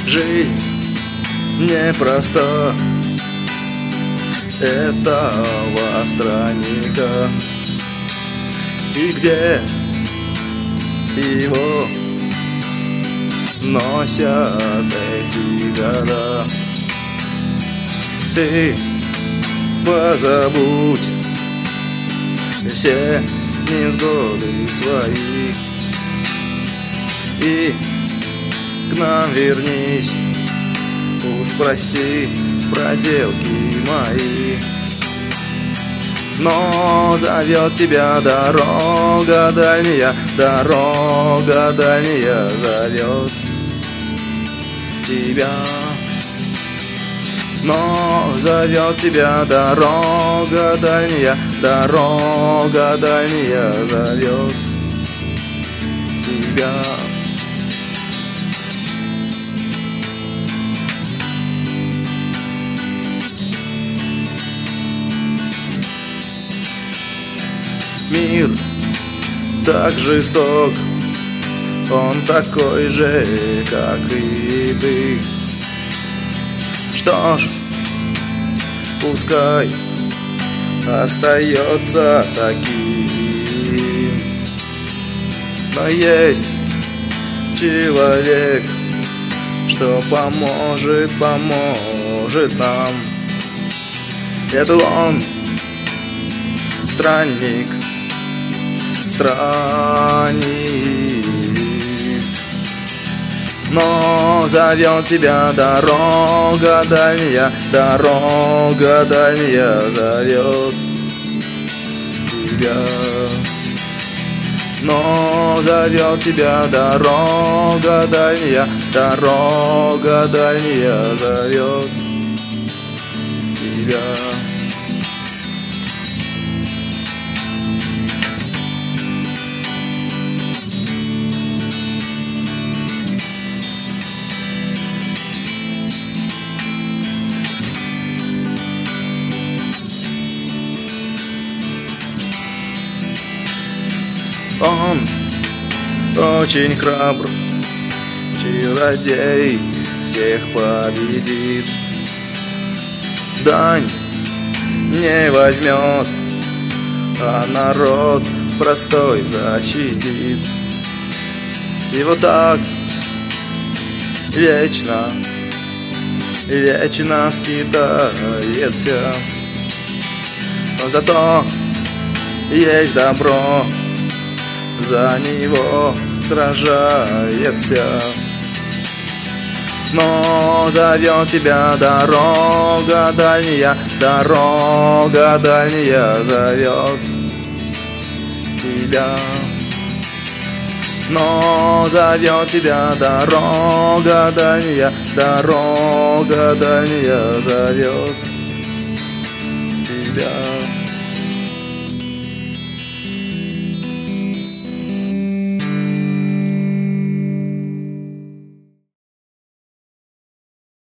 Жизнь непроста этого странника. И где его носят эти года? Ты позабудь все невзгоды свои и к нам вернись. Уж прости проделки мои, но зовет тебя дорога дальняя, дорога дальняя зовет тебя. Но зовет тебя дорога дальняя, дорога дальняя зовет тебя. Мир так жесток, он такой же, как и ты. Что ж, пускай остается таким. Но есть человек, что поможет нам. Это он, странник, но зовет тебя дорога дальняя, дорога дальняя зовет тебя. Но зовет тебя дорога дальняя, дорога дальняя зовет тебя. Он очень храбр, чародей всех победит. Дань не возьмет, а народ простой защитит. И вот так вечно, вечно скитается. Но зато есть добро, за него сражается. Но зовет тебя дорога дальняя, дорога дальняя зовет тебя. Но зовет тебя дорога дальняя, дорога дальняя зовет тебя.